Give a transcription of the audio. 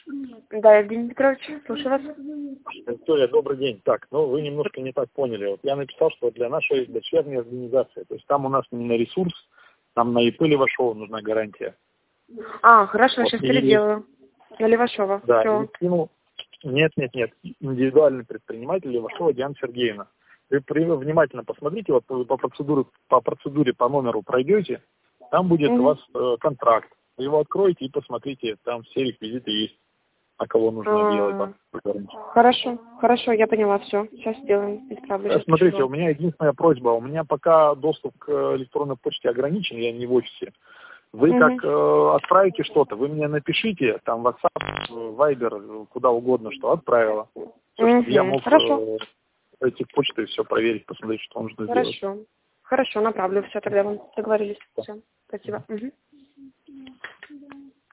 Да, Евгений Петрович, слушаю вас. Виктория, добрый день. Так, ну вы немножко не так поняли. Вот я написал, что для нашей дочерней организации, то есть там у нас именно ресурс, там на ИП Левашова нужна гарантия. Хорошо, Вот, сейчас переделаю. На Левашова. Да, Все. Нет. Индивидуальный предприниматель Левашова Диана Сергеевна. Вы внимательно посмотрите, вот по процедуре, по номеру пройдете, там будет у вас контракт. Вы его откроете и посмотрите, там все реквизиты есть, на кого нужно делать. Хорошо, я поняла, все. Сейчас сделаем. Смотрите, у меня единственная просьба. У меня пока доступ к электронной почте ограничен, я не в офисе. Вы как отправите что-то, вы мне напишите, там, WhatsApp, Viber, куда угодно, что отправила. Чтобы я мог эти почты все проверить, посмотреть, что нужно сделать. Хорошо, направлю все, тогда вам договорились. Все, спасибо.